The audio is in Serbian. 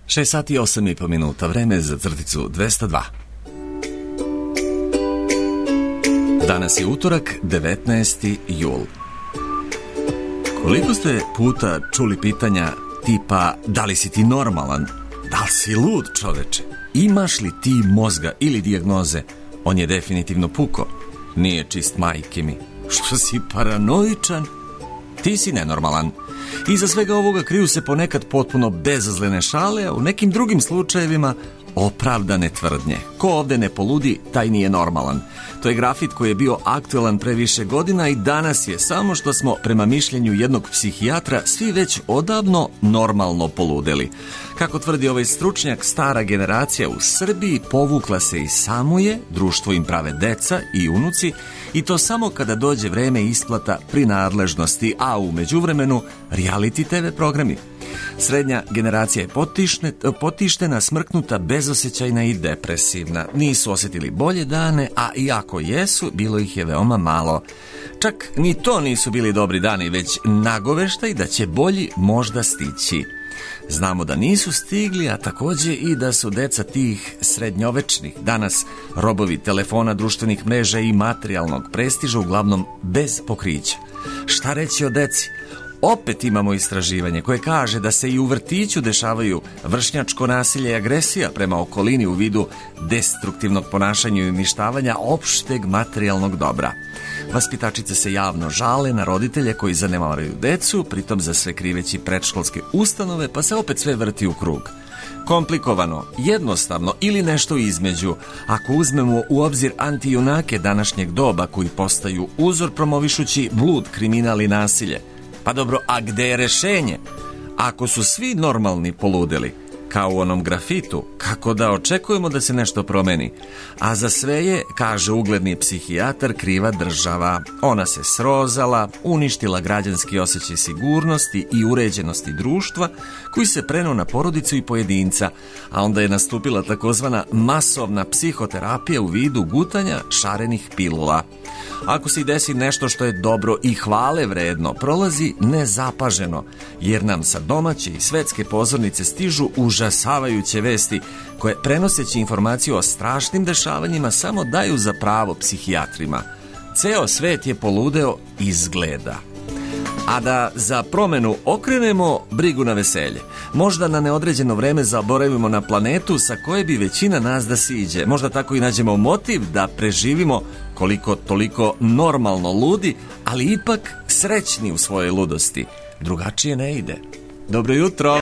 6 sati i 8,5 minuta, vreme za crticu 202. Danas je utorak, 19. jul. Koliko ste puta čuli pitanja tipa da li si ti normalan, da li si lud čoveče, imaš li ti mozga ili dijagnoze? On je definitivno puko, nije čist majke mi. Što si paranoičan? Ti si nenormalan. Iza svega ovoga kriju se ponekad potpuno bezazlene šale, a u nekim drugim slučajevima opravdane tvrdnje. Ko ovde ne poludi, taj nije normalan. To je grafit koji je bio aktuelan pre više godina i danas je, samo što smo prema mišljenju jednog psihijatra svi već odavno normalno poludeli. Kako tvrdi ovaj stručnjak, stara generacija u Srbiji povukla se i samuje, društvo im prave deca i unuci, i to samo kada dođe vreme isplata prinadležnosti, a u međuvremenu reality TV programi. Srednja generacija je potištena, smrknuta, bezosećajna i depresivna. Nisu osjetili bolje dane, a i ako jesu, bilo ih je veoma malo. Čak ni to nisu bili dobri dani, već nagoveštaj da će bolji možda stići. Znamo da nisu stigli, a takođe i da su deca tih srednjovečnih danas robovi telefona, društvenih mreža i materijalnog prestiža, uglavnom bez pokrića. Šta reći o deci? Opet imamo istraživanje koje kaže da se i u vrtiću dešavaju vršnjačko nasilje i agresija prema okolini u vidu destruktivnog ponašanja i uništavanja opšteg materijalnog dobra. Vaspitačice se javno žale na roditelje koji zanemaraju decu, pritom za sve kriveći predškolske ustanove, pa se opet sve vrti u krug. Komplikovano, jednostavno ili nešto između, ako uzmemo u obzir antijunake današnjeg doba koji postaju uzor promovišući blud, kriminal i nasilje. Pa dobro, a gde je rešenje? Ako su svi normalni poludeli, kao u onom grafitu, kako da očekujemo da se nešto promeni? A za sve je, kaže ugledni psihijatar, kriva država. Ona se srozala, uništila građanski osjećaj sigurnosti i uređenosti društva, koji se prenuo na porodicu i pojedinca, a onda je nastupila takozvana masovna psihoterapija u vidu gutanja šarenih pilula. Ako se desi nešto što je dobro i hvale vredno, prolazi nezapaženo, jer nam sa domaće i svetske pozornice stižu užasavajuće vesti koje, prenoseći informaciju o strašnim dešavanjima, samo daju za pravo psihijatrima. Ceo svet je poludeo, izgleda. A da za promenu okrenemo brigu na veselje. Možda na neodređeno vreme zaboravimo na planetu sa koje bi većina nas da siđe. Možda tako i nađemo motiv da preživimo koliko toliko normalno ludi, ali ipak srećni u svojoj ludosti. Drugačije ne ide. Dobro jutro!